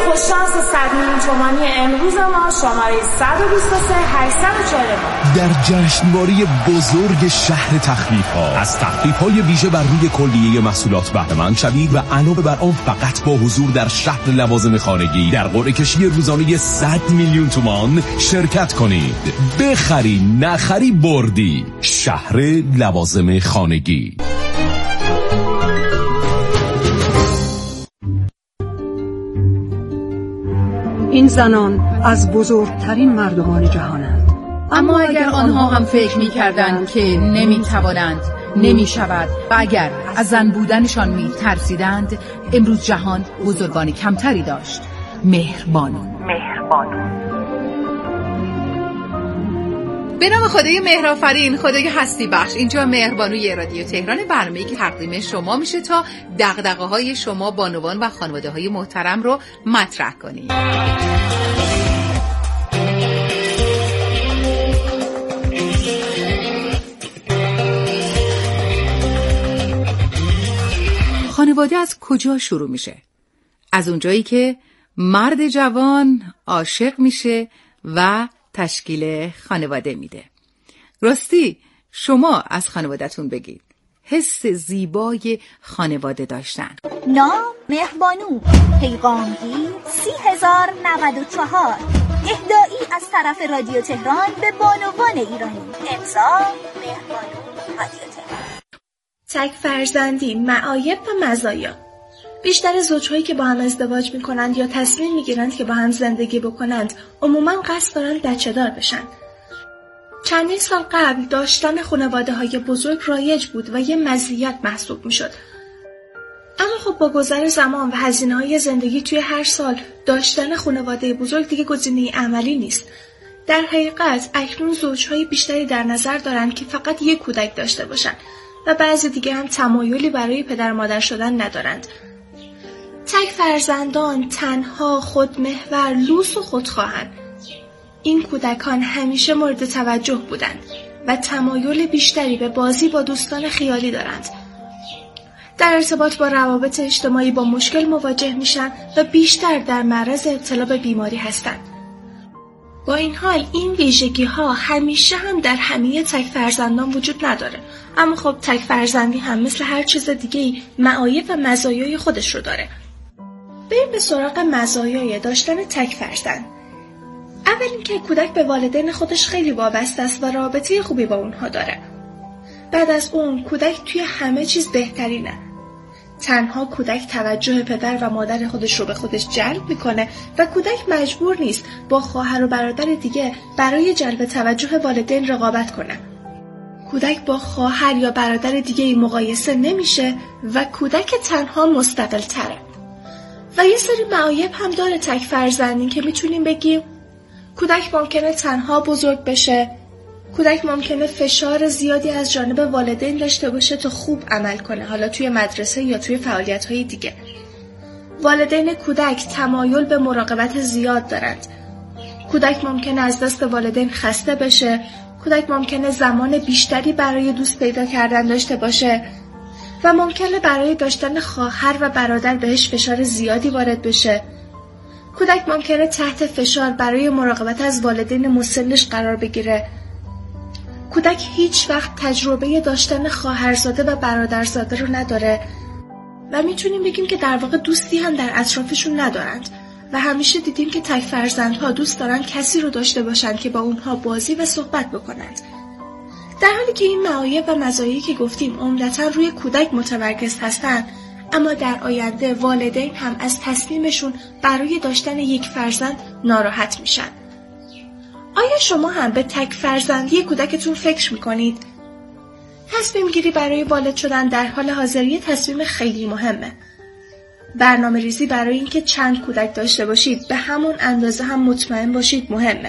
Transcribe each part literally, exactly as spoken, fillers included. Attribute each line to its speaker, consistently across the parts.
Speaker 1: خوششانس صد میلیون تومانی امروز ما شماره صد و بیست و سه هشتصد و چهل و نه
Speaker 2: در جشنواره بزرگ شهر تخفیف‌ها از تخفیف‌های ویژه بر روی کلیه محصولات بهره‌مند شوید و علاوه بر آن فقط با حضور در شهر لوازم خانگی در قرعه کشی روزانه صد میلیون تومان شرکت کنید. بخری نخری بردی. شهر لوازم خانگی.
Speaker 3: این زنان از بزرگترین مردمان جهانند،
Speaker 4: اما اگر آنها هم فکر می کردند که نمی توانند، نمی شود و اگر از زن بودنشان می ترسیدند، امروز جهان بزرگان کمتری داشت. مهربانو مهربانو به نام خدای مهرآفرین، خدای هستی بخش. اینجا مهربانوی رادیو تهران، برنامه‌ای که تقدیم شما میشه تا دغدغه‌های شما بانوان و خانواده‌های محترم رو مطرح کنید. خانواده از کجا شروع میشه؟ از اونجایی که مرد جوان عاشق میشه و تشکیل خانواده میده. راستی شما از خانواده‌تون بگید. حس زیبای خانواده داشتن.
Speaker 5: نام مهربانو، پیغامگیر سی هزار نود و چهار، اهدایی از طرف رادیو تهران به بانوان ایرانی. امضا مهربانو رادیو تهران.
Speaker 6: تک فرزندی، معایب و مزایا. بیشتر زوجهایی که با هم ازدواج میکنند یا تصمیم میگیرند که با هم زندگی بکنند عموماً قصد دارند بچه دار بشن. چندین سال قبل داشتن خانواده های بزرگ رایج بود و یه مزیت محسوب میشد. اما خب با گذر زمان و هزینه های زندگی توی هر سال داشتن خانواده بزرگ دیگه گزینه عملی نیست. در حقیقت اکنون زوجهای بیشتری در نظر دارند که فقط یک کودک داشته باشن و بعضی دیگه هم تمایلی برای پدر مادر شدن ندارند. تک فرزندان تنها، خودمحور، لوس و خودخواهند. این کودکان همیشه مورد توجه بودند و تمایل بیشتری به بازی با دوستان خیالی دارند. در ارتباط با روابط اجتماعی با مشکل مواجه میشن و بیشتر در معرض ابتلا به بیماری هستند. با این حال این ویژگی ها همیشه هم در همه تک فرزندان وجود نداره. اما خب تک فرزندی هم مثل هر چیز دیگه‌ای معایب و مزایای خودش رو داره. بریم به سراغ مزایای داشتن تک فرزند. اول اینکه کودک به والدین خودش خیلی وابسته است و رابطه خوبی با اونها داره. بعد از اون کودک توی همه چیز بهترینه. تنها کودک توجه پدر و مادر خودش رو به خودش جلب میکنه و کودک مجبور نیست با خواهر و برادر دیگه برای جلب توجه والدین رقابت کنه. کودک با خواهر یا برادر دیگه مقایسه نمیشه و کودک تنها مستقل تره. و یه سری معایب هم داره تک فرزندی که میتونیم بگیم کودک ممکنه تنها بزرگ بشه، کودک ممکنه فشار زیادی از جانب والدین داشته باشه تا خوب عمل کنه، حالا توی مدرسه یا توی فعالیت‌های دیگه. والدین کودک تمایل به مراقبت زیاد دارند. کودک ممکنه از دست والدین خسته بشه، کودک ممکنه زمان بیشتری برای دوست پیدا کردن داشته باشه و ممکنه برای داشتن خواهر و برادر بهش فشار زیادی وارد بشه. کودک ممکنه تحت فشار برای مراقبت از والدین مسنش قرار بگیره. کودک هیچ وقت تجربه داشتن خواهرزاده و برادرزاده رو نداره و میتونیم بگیم که در واقع دوستی هم در اطرافشون ندارند و همیشه دیدیم که تک فرزندها دوست دارن کسی رو داشته باشند که با اونها بازی و صحبت بکنند. در حالی که این معایب و مزایایی که گفتیم عمدتاً روی کودک متمرکز هستند، اما در آینده والدین هم از تصمیمشون برای داشتن یک فرزند ناراحت میشن. آیا شما هم به تک فرزندی کودکتون فکر میکنید؟ تصمیم گیری برای والد شدن در حال حاضر یه تصمیم خیلی مهمه. برنامه ریزی برای اینکه چند کودک داشته باشید به همون اندازه هم مطمئن باشید مهمه.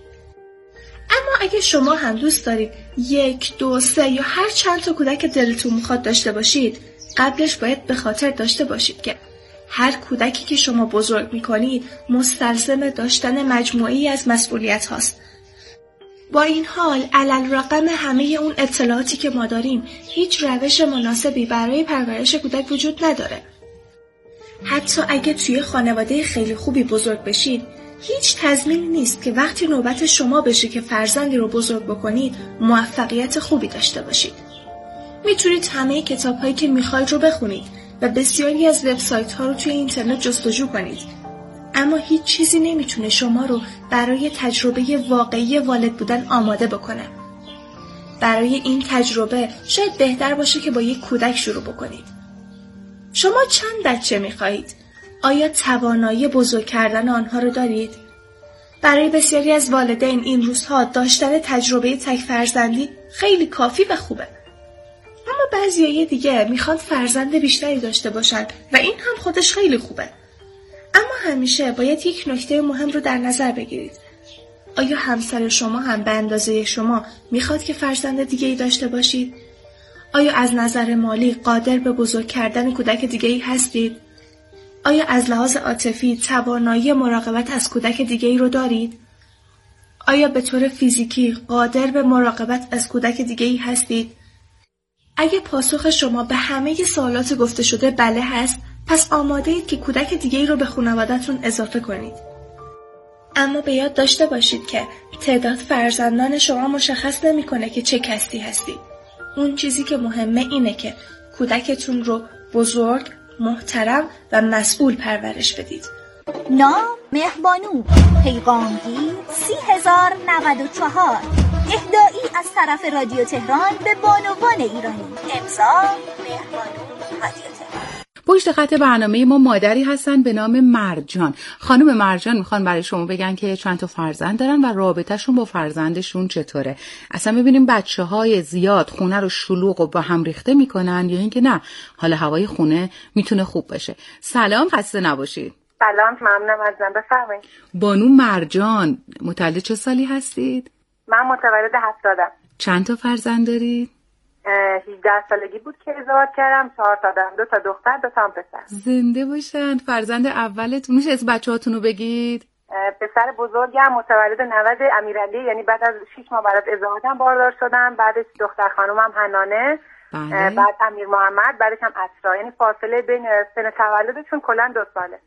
Speaker 6: اما اگه شما هم دوست دارید یک، دو، سه یا هر چند تا کودک دلتون میخواد داشته باشید، قبلش باید به خاطر داشته باشید که هر کودکی که شما بزرگ میکنید مستلزم داشتن مجموعی از مسئولیت هاست. با این حال علالرغم همه اون اطلاعاتی که ما داریم هیچ روش مناسبی برای پرورش کودک وجود نداره. حتی اگه توی خانواده خیلی خوبی بزرگ بشید، هیچ تضمینی نیست که وقتی نوبت شما بشه که فرزندی رو بزرگ بکنید، موفقیت خوبی داشته باشید. میتونید همه کتاب‌هایی که میخواید رو بخونید و بسیاری از وبسایت‌ها رو توی اینترنت جستجو کنید. اما هیچ چیزی نمیتونه شما رو برای تجربه واقعی والد بودن آماده بکنه. برای این تجربه شاید بهتر باشه که با یک کودک شروع بکنید. شما چند بچه میخواهید؟ آیا توانایی بزرگ کردن آنها رو دارید؟ برای بسیاری از والدین این روزها داشتن تجربه تک فرزندی خیلی کافی و خوبه. اما بعضیای دیگه میخوان فرزند بیشتری داشته باشن و این هم خودش خیلی خوبه. اما همیشه باید یک نکته مهم رو در نظر بگیرید. آیا همسر شما هم به اندازه شما میخواد که فرزند دیگه‌ای داشته باشید؟ آیا از نظر مالی قادر به بزرگ کردن کودک دیگه‌ای هستید؟ آیا از لحاظ عاطفی توانایی مراقبت از کودک دیگه‌ای رو دارید؟ آیا به طور فیزیکی قادر به مراقبت از کودک دیگه‌ای هستید؟ اگه پاسخ شما به همه سوالات گفته شده بله هست، پس آماده اید که کودک دیگه‌ای رو به خانواده‌تون اضافه کنید. اما به یاد داشته باشید که تعداد فرزندان شما مشخص نمی‌کنه که چه کسی هستید. اون چیزی که مهمه اینه که کودکتون رو بزرگ، محترم و مسئول پرورش بدید.
Speaker 5: نام مهربانو، پیغامگیر سی هزار نود و چهار، اهدایی از طرف رادیو تهران به بانوان ایرانی. امضا مهربانو رادیو تهران.
Speaker 4: پشت خط برنامه ما مادری هستن به نام مرجان. خانم مرجان میخوان برای شما بگن که چند تا فرزند دارن و رابطهشون با فرزندشون چطوره. اصلا ببینیم بچه های زیاد خونه رو شلوغ و با هم ریخته میکنن یا اینکه نه حال هوای خونه میتونه خوب بشه. سلام، خسته نباشید.
Speaker 7: سلام، ممنونم ازم، بفرمایید.
Speaker 4: بانو مرجان، متولد چه سالی هستید؟
Speaker 7: من متولد هفتادم.
Speaker 4: چند تا فرزند دارید؟
Speaker 7: هجده سالگی بود که ازدواج کردم، چهار تا دارم، دو تا دختر، دو تا پسر.
Speaker 4: زنده باشن. فرزند اولتون میشه از بچه‌هاتون رو بگید؟
Speaker 7: پسر بزرگم متولد نود امیرعلی، یعنی بعد از شش ماه بعد از ازدواجم باردار شدم. بعدش دختر خانومم حنانه، بله. بعد امیر محمد، بعدش هم اسرا. یعنی فاصله بین سن تولدشون کلا دو ساله.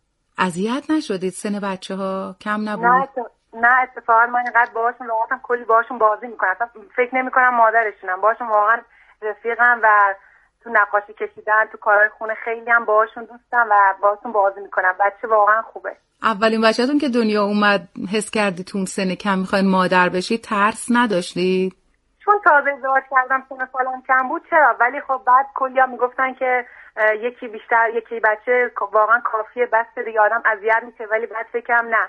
Speaker 4: اذیت نشدید سن بچه‌ها کم نبود؟
Speaker 7: نه نه اتفاقا من اینقدر باهاشون راحتم، کلی باهاشون بازی میکنم، اصلا فکر نمیکنم مادرشونم. باهاشون واقعا رفیقم و تو نقاشی کشیدن، تو کارهای خونه خیلی هم باهاشون دوستم و باهاشون بازی میکنم. بچه واقعا خوبه.
Speaker 4: اولین بچه‌تون که دنیا اومد حس کردید تو سن کم میخواین مادر بشید، ترس نداشتید؟
Speaker 7: چون تازه ازدواج کردم سن سالم کم بود چرا، ولی خب بعد کلی هم میگفتن که یکی بیشتر یکی بچه واقعا کافیه، بس دیگه آدم اذیت میشه. ولی بعد فکرم نه،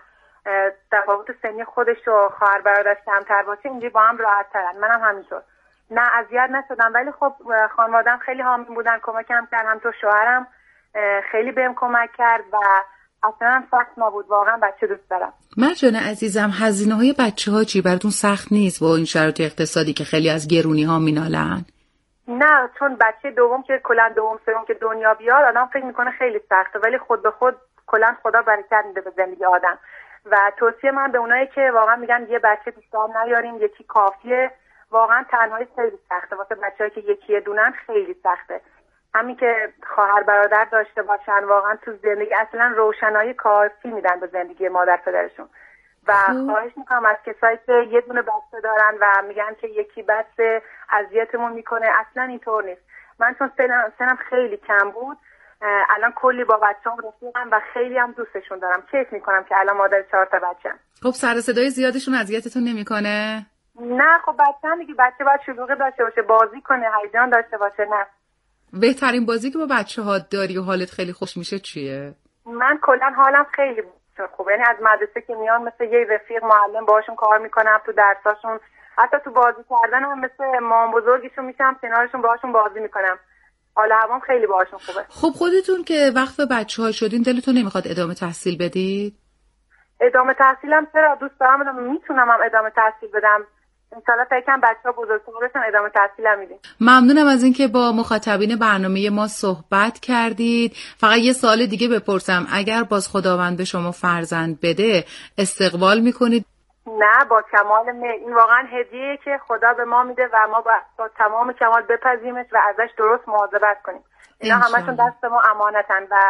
Speaker 7: تفاوت سنی خودش و خواهر برادرش کمتر باشه اینجوری با هم راحت ترن. منم همینطور نه اذیت نشدم. ولی خب خانواده‌ام خیلی حامی بودن، کمکم کردن، هم تو شوهرم خیلی بهم کمک کرد و اصلا سخت نبود. واقعا بچه دوست دارم.
Speaker 4: مرجان عزیزم، هزینه‌های بچه‌ها چی براتون سخت نیست با این شرایط اقتصادی که خیلی از گرونی‌ها مینالن؟
Speaker 7: نه، چون بچه دوم که کلا دوم سوم که دنیا بیاد آدم فکر میکنه خیلی سخته، ولی خود به خود کلا خدا برکت میده به زندگی آدم. و توصیه من به اونایی که واقعا میگن یه بچه بیشتر نیاریم، یکی کافیه، واقعا تنهایی خیلی سخته. واسه بچه‌ای که یکی دونن خیلی سخته. همین که خواهر برادر داشته باشن واقعا تو زندگی اصلا روشنایی کافی میدن به زندگی مادر پدرشون. و خواهش میکنم از کسایی که یه دونه بچه دارن و میگن که یکی بچه اذیتمون میکنه، اصلا اینطور نیست. من چون سنم, سنم خیلی کم بود، الان کلی با بچه‌ام رفیقم و خیلی هم دوستشون دارم. کیف میکنم که الان مادر چهار تا بچه‌ام.
Speaker 4: خب سر صدای زیادشون اذیتتون نمیکنه؟
Speaker 7: نه خب بچه‌م دیگه، بچه باید شلوغی داشته باشه، بازی کنه، هیجان داشته باشه. نه
Speaker 4: بهترین بازی که با بچه‌ها داری و حالت خیلی خوش میشه چیه؟
Speaker 7: من کلا حالم خیلی خوبه، یعنی از مدرسه که میام مثل یه رفیق معلم باشون کار میکنم، تو درساشون حتی تو بازی کردن هم مثل مام بزرگیشون میشم، کنارشون باهاشون بازی میکنم. حالا هوام خیلی باهاشون خوبه.
Speaker 4: خب خودتون که وقت بچه‌ها شدین دلتون نمیخواد ادامه تحصیل بدید؟
Speaker 7: ادامه تحصیلم چرا، دوست دارم بدم، میتونم هم ادامه تحصیل بدم. انشالله تا یکم بچه‌ها بزرگتر بشن ادامه تحصیلم میدیم.
Speaker 4: ممنونم از اینکه با مخاطبین برنامه ما صحبت کردید. فقط یه سوال دیگه بپرسم، اگر باز خداوند به شما فرزند بده استقبال میکنید؟
Speaker 7: نه، با کمال میل. این واقعا هدیه‌ای که خدا به ما میده و ما با, با تمام کمال بپذیریمش و ازش درست مواظبت کنیم. اینا همشون دست ما امانتن و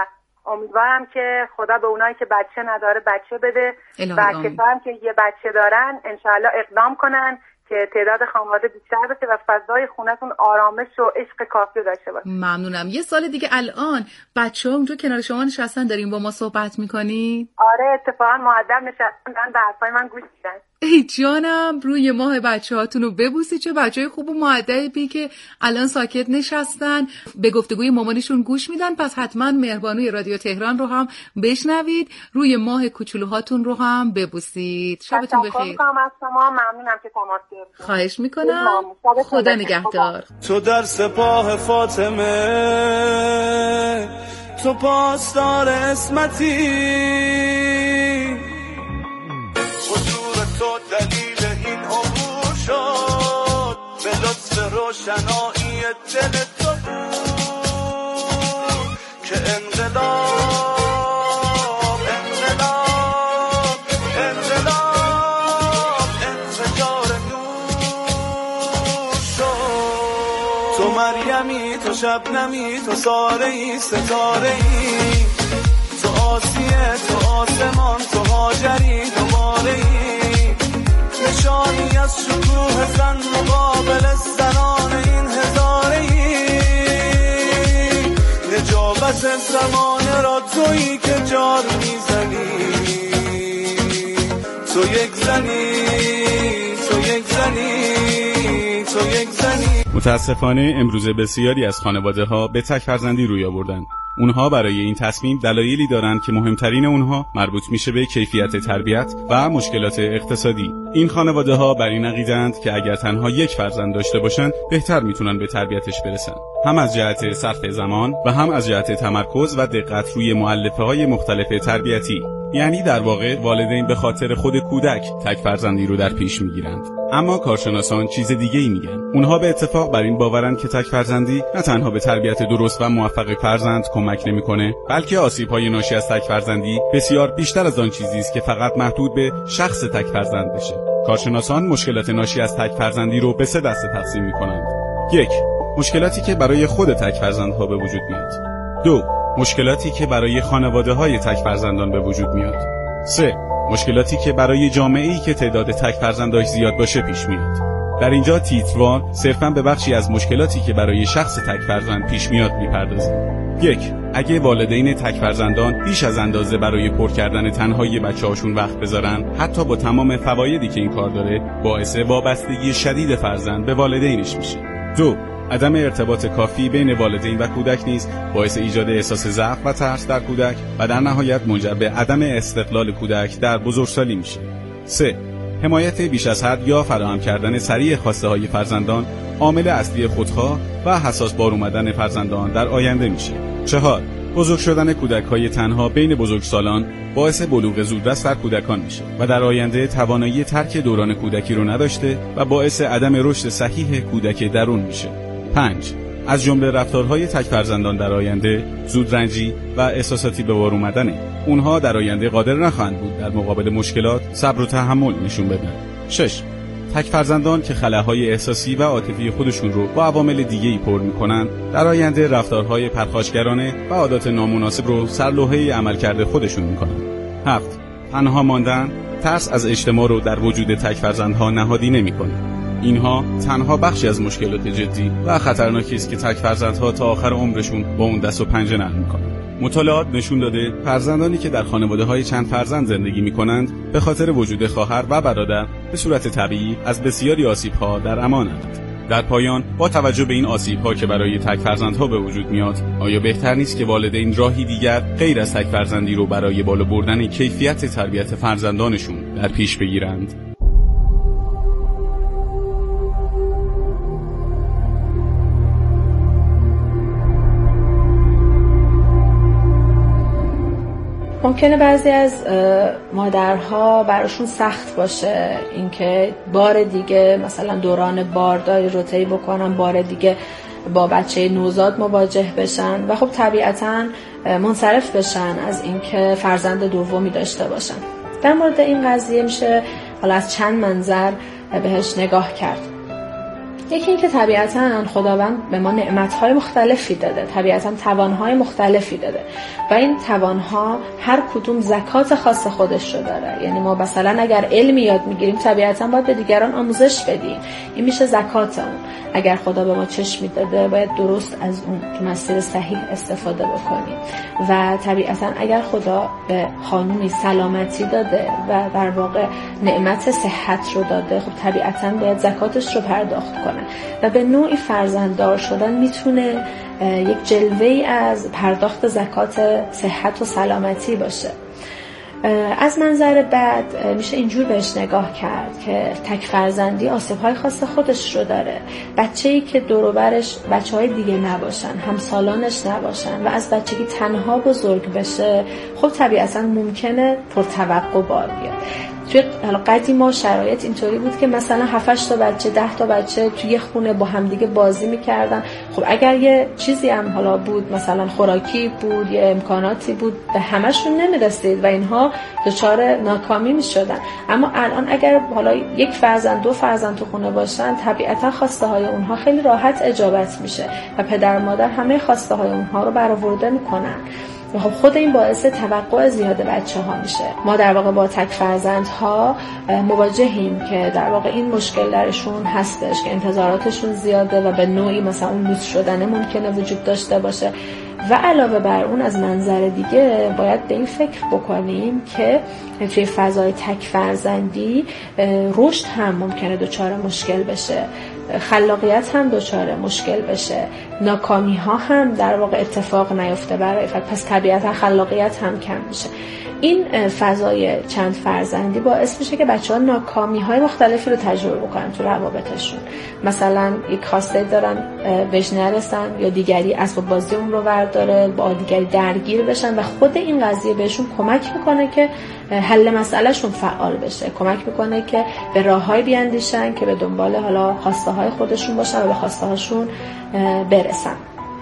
Speaker 7: امیدوارم که خدا به اونایی که بچه نداره بچه بده و کسایی که یه بچه دارن انشالله اقدام کنن که تعداد خانواده بیشتر بشه و فضای خونه‌تون آرامش و عشق کافی داشته باشه.
Speaker 4: ممنونم. یه سال دیگه الان بچه‌ها اونجا کنار شما نشستن دارین با ما صحبت می‌کنید؟
Speaker 7: آره اتفاقا مؤدب نشستن دارن به حرفای من گوش میدن.
Speaker 4: ای جانم روی ماه بچه‌هاتون رو ببوسی. چه بچه‌های خوب و مؤدبی که الان ساکت نشستن به گفتگوی مامانشون گوش میدن. پس حتما مهربانوی رادیو تهران رو هم بشنوید، روی ماه کوچولوهاتون رو هم ببوسید. شبتون بخیر.
Speaker 7: تشکر می‌کنم از شما، ممنونم که تماس گرفتید.
Speaker 4: خواهش می‌کنم. خدا نگهدار.
Speaker 8: تو در سپاه فاطمه تو پاسدار اسمتی، حضور تو دلیل این عبور شد، به لطف روشنایی دل تو بود که انقلاب انقلاب انقلاب انفجار نور شد. تو مریمی، تو شبنمی، تو ساره‌ای ستاره‌ای، تو آسیه، تو آسمان، تو هاجری، دوباره‌ای، نشانی از شکوه زن مقابل زنان این هزاره‌ای، نجابت زمانه را تویی که جار میزنی، تو یک زنی، تو یک زنی، تو یک زنی.
Speaker 9: متاسفانه امروزه بسیاری از خانواده‌ها به تک فرزندی روی آوردند. اونها برای این تصمیم دلایلی دارند که مهمترین اونها مربوط میشه به کیفیت تربیت و مشکلات اقتصادی. این خانواده‌ها بر این عقیده‌اند که اگر تنها یک فرزند داشته باشن بهتر میتونن به تربیتش برسن، هم از جهت صرف زمان و هم از جهت تمرکز و دقت روی مؤلفه‌های مختلف تربیتی. یعنی در واقع والدین به خاطر خود کودک تک فرزندی رو در پیش میگیرند. اما کارشناسان چیز دیگه ای میگن. اونها به اتفاق بر این باورند که تک فرزندی نه تنها به تربیت درست و موفق فرزند کمک نمیکنه، بلکه آسیب‌های ناشی از تک فرزندی بسیار بیشتر از آن چیزی است که فقط محدود به شخص تک فرزند بشه. کارشناسان مشکلات ناشی از تک فرزندی رو به سه دسته تقسیم میکنند. یک، مشکلاتی که برای خود تک فرزندها به وجود میاد. دو، مشکلاتی که برای خانواده‌های تک فرزندان به وجود میاد. سه، مشکلاتی که برای جامعه‌ای که تعداد تک فرزنداش زیاد باشه پیش میاد. در اینجا تیتروار صرفاً به بخشی از مشکلاتی که برای شخص تک فرزند پیش میاد میپردازیم. یک، اگه والدین تک فرزندان بیش از اندازه برای پر کردن تنهایی بچه‌هاشون وقت بذارن، حتی با تمام فوایدی که این کار داره، باعث وابستگی شدید فرزند به والدینش میشه. دو، عدم ارتباط کافی بین والدین و کودک نیز باعث ایجاد احساس ضعف و ترس در کودک و در نهایت منجر به عدم استقلال کودک در بزرگسالی میشه. سه، حمایت بیش از حد یا فراهم کردن سریع خواسته های فرزندان عامل اصلی خودخواه و حساس بار اومدن فرزندان در آینده میشه. چهار، بزرگ شدن کودک های تنها بین بزرگسالان باعث بلوغ زودرس در کودکان میشه و در آینده توانایی ترک دوران کودکی رو نداشته و باعث عدم رشد صحیح کودک درون میشه. پنج، از جمله رفتارهای تک فرزندان در آینده زودرنجی و احساساتی به بار اومدنه. اونها در آینده قادر نخواهند بود در مقابل مشکلات صبر و تحمل نشون بدن. شش، تک فرزندان که خلاهای احساسی و عاطفی خودشون رو با عوامل دیگه‌ای پر می‌کنن، در آینده رفتارهای پرخاشگرانه و عادات نامناسب رو سرلوحه عملکرد خودشون می‌کنن. هفت، تنها ماندن، ترس از اجتماع رو در وجود تک فرزندها نهادی نمی‌کنه. اینها تنها بخشی از مشکلات جدی و خطرناکی است که تک فرزندها تا آخر عمرشون با اون دست و پنجه نرم می‌کنن. مطالعات نشون داده فرزندانی که در خانواده‌های چند فرزند زندگی می‌کنند به خاطر وجود خواهر و برادر به صورت طبیعی از بسیاری آسیب‌ها در امانند. در پایان با توجه به این آسیب‌ها که برای تک فرزندها به وجود میاد، آیا بهتر نیست که والدین راهی دیگر غیر از تک فرزندی رو برای بالا بردن کیفیت تربیت فرزندانشون در پیش بگیرند؟
Speaker 10: ممکنه بعضی از مادرها براشون سخت باشه اینکه بار دیگه مثلا دوران بارداری رو طی بکنن، بار دیگه با بچه نوزاد مواجه بشن و خب طبیعتاً منصرف بشن از اینکه فرزند دومی داشته باشن. در مورد این قضیه میشه حالا از چند منظر بهش نگاه کرد. یکی این که طبیعتاً خداوند به ما نعمت‌های مختلفی داده، طبیعتاً توان‌های مختلفی داده و این توان‌ها هر کدوم زکات خاص خودش رو داره. یعنی ما مثلا اگر علمی یاد می‌گیریم طبیعتاً باید به دیگران آموزش بدیم، این میشه زکات اون. اگر خدا به ما چشمی داده باید درست از اون تو مسیر صحیح استفاده بکنیم و طبیعتاً اگر خدا به خانومی سلامتی داده و در واقع نعمت صحت رو داده، خب طبیعتاً باید زکاتش رو پرداخت کنه و به نوعی فرزنددار شدن میتونه یک جلوه‌ای از پرداخت زکات صحت و سلامتی باشه. از منظر بعد میشه اینجور بهش نگاه کرد که تک فرزندی آسیب‌های خاص خودش رو داره. بچه‌ای که دور و برش بچه‌های دیگه نباشن، همسالانش نباشن و از بچگی تنها بزرگ بشه، خب طبیعتاً ممکنه پرتوقع بار بیاد. توی قدیما شرایط اینطوری بود که مثلا هفت هشت تا بچه، ده تا بچه توی یه خونه با همدیگه بازی می‌کردن. خب اگر یه چیزی هم حالا بود، مثلا خوراکی بود، یه امکاناتی بود، به همشون نمی‌رسید و اینها دچار ناکامی می‌شدن. اما الان اگر حالا یک فرزند، دو فرزند تو خونه باشن، طبیعتا خواسته‌های اونها خیلی راحت اجابت میشه و پدر مادر همه خواسته‌های اونها رو برآورده می‌کنن. خب خود این باعث توقع زیاد بچه‌ها میشه. ما در واقع با تک فرزندها مواجهیم که در واقع این مشکل درشون هستش که انتظاراتشون زیاده و به نوعی مثلا اون لوس شدن ممکنه وجود داشته باشه و علاوه بر اون از منظر دیگه باید به این فکر بکنیم که توی فضای تک فرزندی رشد هم ممکنه دچار مشکل بشه، خلاقیت هم دچار مشکل بشه، ناکامی ها هم در واقع اتفاق نیفته برای فرد، پس طبیعتا خلاقیت هم کم میشه. این فضای چند فرزندی باعث میشه که بچه‌ها ناکامی‌های مختلفی رو تجربه بکنن تو روابطشون. مثلا یک خواسته دارن بهش نرسن یا دیگری اسباب بازی اون رو برداره، با دیگری درگیر بشن و خود این قضیه بهشون کمک میکنه که حل مسئلهشون فعال بشه، کمک میکنه که به راههای بیاندیشن که به دنبال حالا خواسته های خودشون باشن و به خواسته هاشون برسن.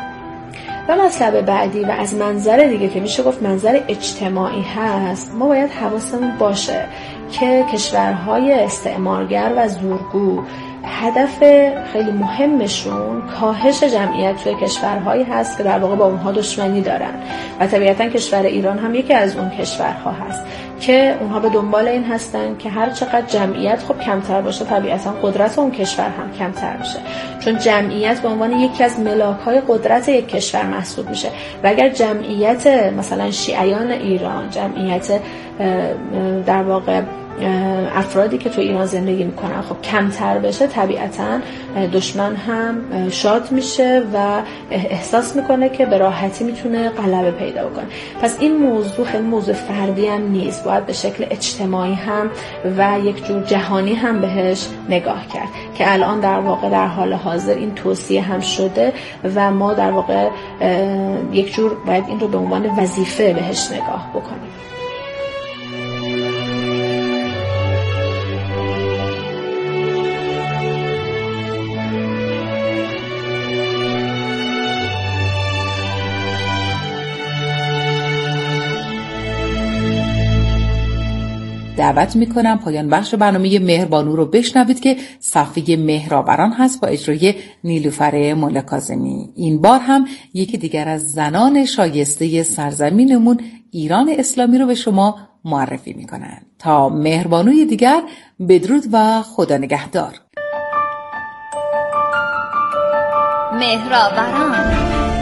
Speaker 10: و مطلب بعدی و از منظر دیگه که میشه گفت منظر اجتماعی هست، ما باید حواسمون باشه که کشورهای استعمارگر و زورگو هدف خیلی مهمشون کاهش جمعیت توی کشورهایی هست که در واقع با اونها دشمنی دارن و طبیعتا کشور ایران هم یکی از اون کشورها هست که اونها به دنبال این هستن که هر چقدر جمعیت خب کمتر باشه طبیعتا قدرت اون کشور هم کمتر میشه، چون جمعیت به عنوان یکی از ملاک‌های قدرت یک کشور محسوب میشه و اگر جمعیت مثلا شیعیان ایران، جمعیت در واقع افرادی که تو ایران زندگی میکنن خب کمتر بشه، طبیعتا دشمن هم شاد میشه و احساس میکنه که به راحتی میتونه غلبه پیدا بکنه. پس این موضوع خیلی موضوع فردی هم نیست، باید به شکل اجتماعی هم و یک جور جهانی هم بهش نگاه کرد که الان در واقع در حال حاضر این توصیه هم شده و ما در واقع یک جور باید این رو به عنوان وظیفه بهش نگاه بکنیم.
Speaker 4: دعوت میکنم پایان بخش برنامه مهربانو رو بشنوید که صفحه مهرآوران هست با اجرای نیلوفر مولا کاظمی. این بار هم یکی دیگر از زنان شایسته سرزمینمون ایران اسلامی رو به شما معرفی میکنن. تا مهربانوی دیگر، بدرود و خدا نگهدار.
Speaker 5: مهرآوران.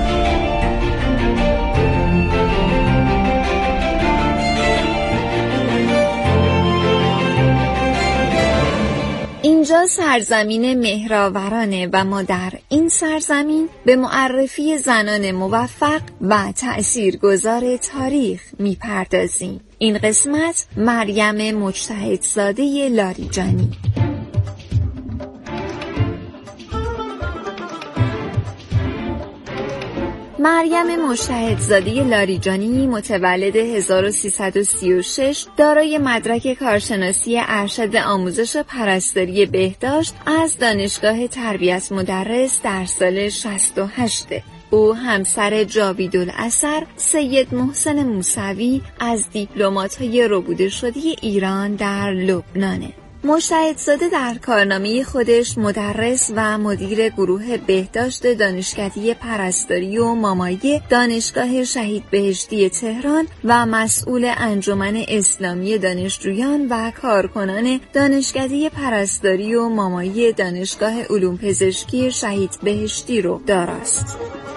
Speaker 5: اینجا سرزمین مهرآورانه و ما در این سرزمین به معرفی زنان موفق و تأثیرگذار تاریخ میپردازیم. این قسمت مریم مجتهدزاده لاریجانی. مریم مجتهدزاده لاریجانی متولد هزار و سیصد و سی و شش، دارای مدرک کارشناسی ارشد آموزش پرستاری بهداشت از دانشگاه تربیت مدرس در سال شصت و هشت. او همسر جاویدالاثر سید محسن موسوی از دیپلمات‌های ربوده شده ایران در لبنانه.
Speaker 11: مجتهدزاده در کارنامه خودش مدرس و مدیر گروه بهداشت دانشکده پرستاری و مامایی دانشگاه شهید بهشتی تهران و مسئول انجمن اسلامی دانشجویان و کارکنان دانشکده پرستاری و مامایی دانشگاه علوم پزشکی شهید بهشتی رو داراست.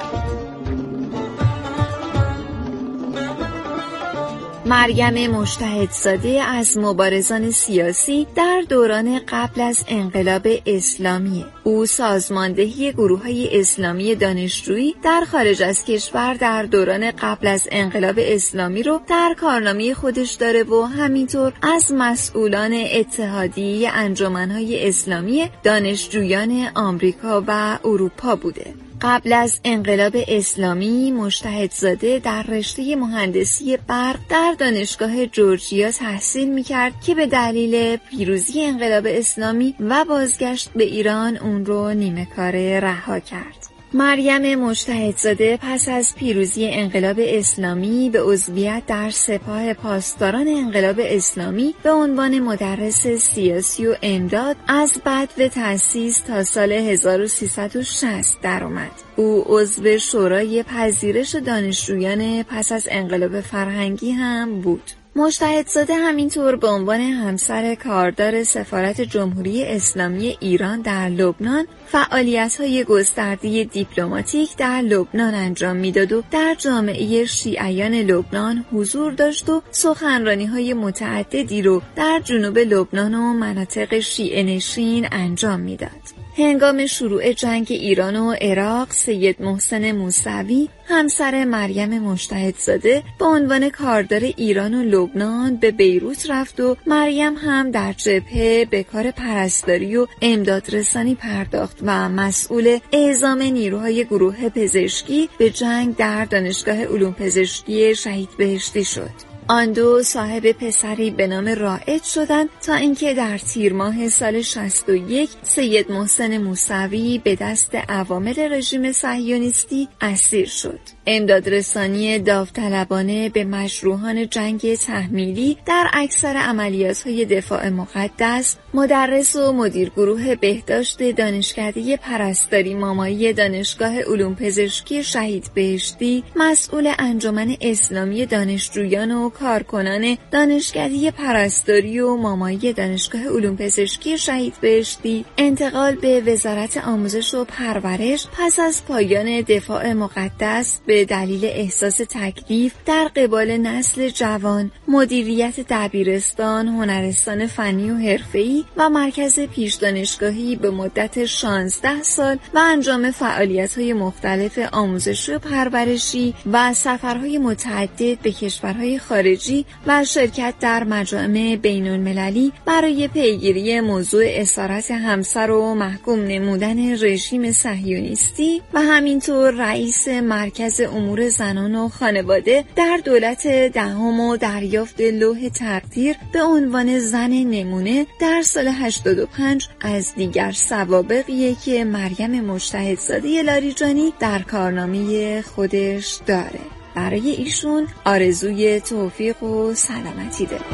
Speaker 11: مریم مجتهدزاده از مبارزان سیاسی در دوران قبل از انقلاب اسلامی. او سازماندهی گروه‌های اسلامی دانشجویی در خارج از کشور در دوران قبل از انقلاب اسلامی رو در کارنامه خودش داره و همینطور از مسئولان اتحادیه انجمن‌های اسلامی دانشجویان آمریکا و اروپا بوده. قبل از انقلاب اسلامی مجتهدزاده در رشته مهندسی برق در دانشگاه جورجیا تحصیل می‌کرد که به دلیل پیروزی انقلاب اسلامی و بازگشت به ایران اون رو نیمه کاره رها کرد. مریم مجتهدزاده پس از پیروزی انقلاب اسلامی به عضویت در سپاه پاسداران انقلاب اسلامی به عنوان مدرس سیاسی و امداد از بدو تأسیس تا سال هزار و سیصد و شصت درآمد. او عضو شورای پذیرش دانشجویان پس از انقلاب فرهنگی هم بود. مجتهدزاده همینطور به عنوان همسر کاردار سفارت جمهوری اسلامی ایران در لبنان فعالیت‌های گسترده دیپلماتیک در لبنان انجام میداد و در جامعه شیعیان لبنان حضور داشت و سخنرانی‌های متعددی رو در جنوب لبنان و مناطق شیعه نشین انجام میداد. هنگام شروع جنگ ایران و عراق سید محسن موسوی همسر مریم مجتهدزاده به عنوان کاردار ایران و لبنان به بیروت رفت و مریم هم در جبهه به کار پرستاری و امدادرسانی پرداخت و مسئول اعزام نیروهای گروه پزشکی به جنگ در دانشگاه علوم پزشکی شهید بهشتی شد. آن دو صاحب پسری به نام رائد شدند تا اینکه در تیر ماه سال شصت و یک سید محسن موسوی به دست عوامل رژیم صهیونیستی اسیر شد. امدادرسانی داوطلبانه به مجروحان جنگ تحمیلی در اکثر عملیات‌های دفاع مقدس، مدرس و مدیر گروه بهداشت دانشکده پرستاری مامایی دانشگاه علوم پزشکی شهید بهشتی، مسئول انجمن اسلامی دانشجویان و کارکنان دانشکده پرستاری و مامایی دانشگاه علوم پزشکی شهید بهشتی، انتقال به وزارت آموزش و پرورش پس از پایان دفاع مقدس به دلیل احساس تکلیف در قبال نسل جوان، مدیریت دبیرستان، هنرستان فنی و حرفه‌ای و مرکز پیش دانشگاهی به مدت شانزده سال و انجام فعالیت‌های مختلف آموزشی و پرورشی و سفرهای متعدد به کشورهای خارجی و شرکت در مجامع بین‌المللی برای پیگیری موضوع اسارت همسر و محکوم نمودن رژیم صهیونیستی و همینطور رئیس مرکز امور زنان و خانواده در دولت دهم و دریافت لوح تقدیر به عنوان زن نمونه در سال هشتاد و پنج از دیگر سوابقیه که مریم مجتهدزاده لاریجانی در کارنامه خودش داره. برای ایشون آرزوی توفیق و سلامتی داره.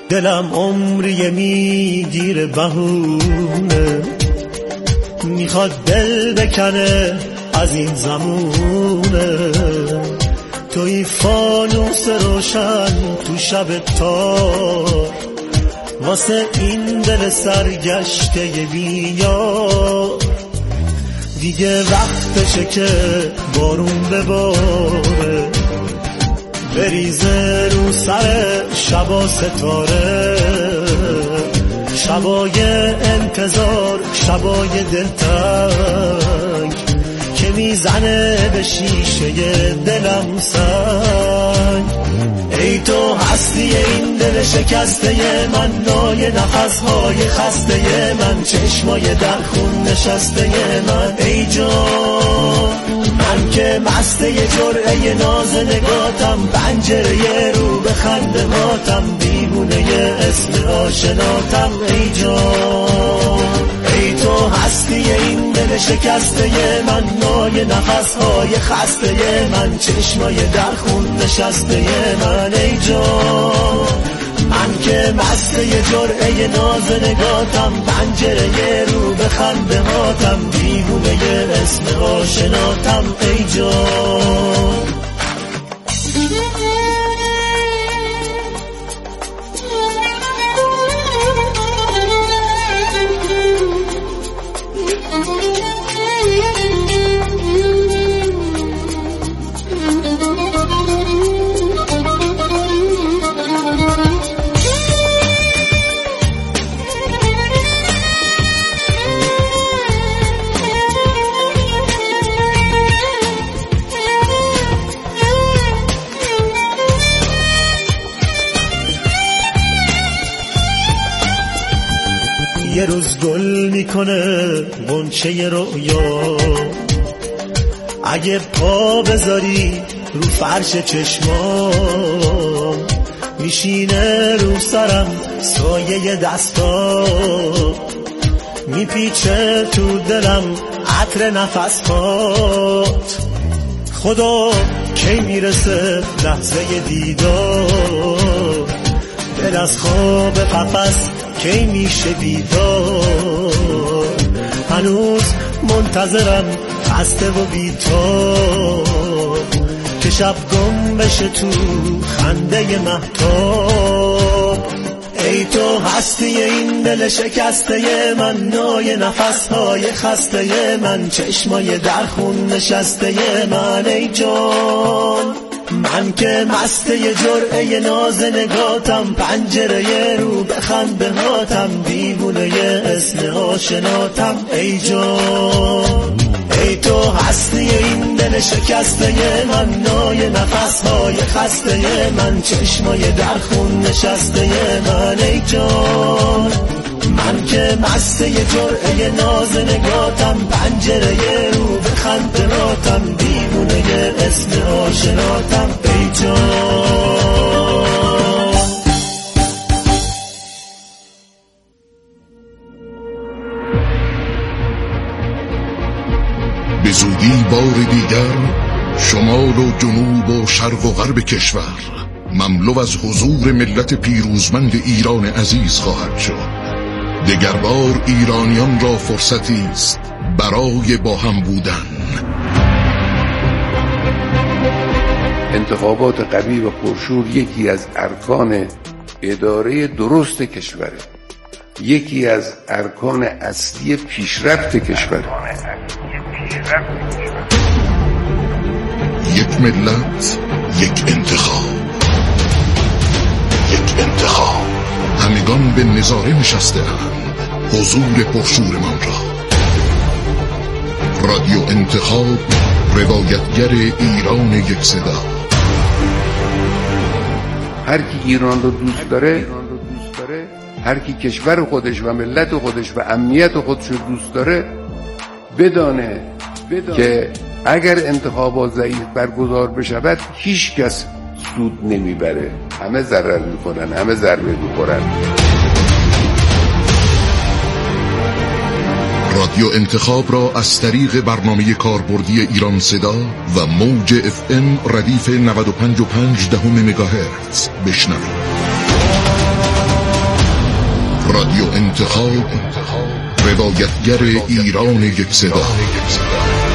Speaker 12: دلم عمری میگیره بهونه، میخواد دل بکنه از این زمونه. توی فانوس روشن تو شب تار، واسه این دل سرگشته بیار. دیگه وقتشه که بارون بباره، بریزه رو سر شبا ستاره. شبای انتظار، شبای دلتنگ که میزنه به شیشه دلم سنگ. ای تو هستی این دل شکسته من، نای نفسهای خسته من، چشمای در خون نشسته من. ای جان من که مسته جرعه ناز نگاتم، پنجره رو به خنده ماتم، دیوونه اسم آشناتم. ای جان ای تو هستی این دل شکسته من، نای نفسهای خسته من، چشمای در خون نشسته من. ای جان من که مسته جرعه ناز نگاتم، پنجره رو به خنده ماتم، دیوونه اسم آشناتم. ای جان یه روز گل میکنه غنچه رویا، اگه پا بذاری رو فرش چشمام، میشینه رو سرم سایه دستا، میپیچه تو دلم عطر نفسات. خدا کی میرسه لحظه دیدار، دل از خواب قفس کی میشه بیدار. هنوز منتظرم خسته و بی‌تاب، که شب گم بشه تو خنده مهتاب. ای تو هستی این دل شکسته من، نای نفسهای خسته من، چشمای در خون نشسته من. ای جان من که مسته جرعه ناز نگاتم، پنجره رو به خنده هاتم، دیوونه اسم آشناتم. ای جان ای تو هستی این دل شکسته من، نای نفسهای خسته من، چشمای در خون نشسته من. ای جان من که مسته جرعه ناز نگاتم، پنجره رو به خنده هاتم، دیوونه اسم آشناتم. ای جان
Speaker 13: به زودی بار دیگر شمال و جنوب و شرق و غرب کشور مملو از حضور ملت پیروزمند ایران عزیز خواهد شد. دگربار ایرانیان را فرصتی است برای با هم بودن.
Speaker 14: انتخابات قوی و پرشور یکی از ارکان اداره درست کشوره، یکی از ارکان اصلی پیشرفت کشوره.
Speaker 13: یک ملت، یک انتخاب، یک انتخاب. همگان به نظاره نشسته اند حضور پرشورمان را. رادیو انتخاب، روایتگر ایران یک صدا.
Speaker 14: هر کی ایران رو دوست داره، هر کی کشور خودش و ملت خودش و امنیت خودش رو دوست داره، بدانه که اگر انتخابات ضعیف برگزار بشود هیچ کس سود نمیبره، همه ضرر میکنن، همه ضربه میخورن.
Speaker 13: رادیو انتخاب را از طریق برنامه کاربردی ایران صدا و موج اف ام ردیف نود و پنج و پنج دهم مگاهرتز بشنوید. رادیو انتخاب، روایتگر ایران یک صدا.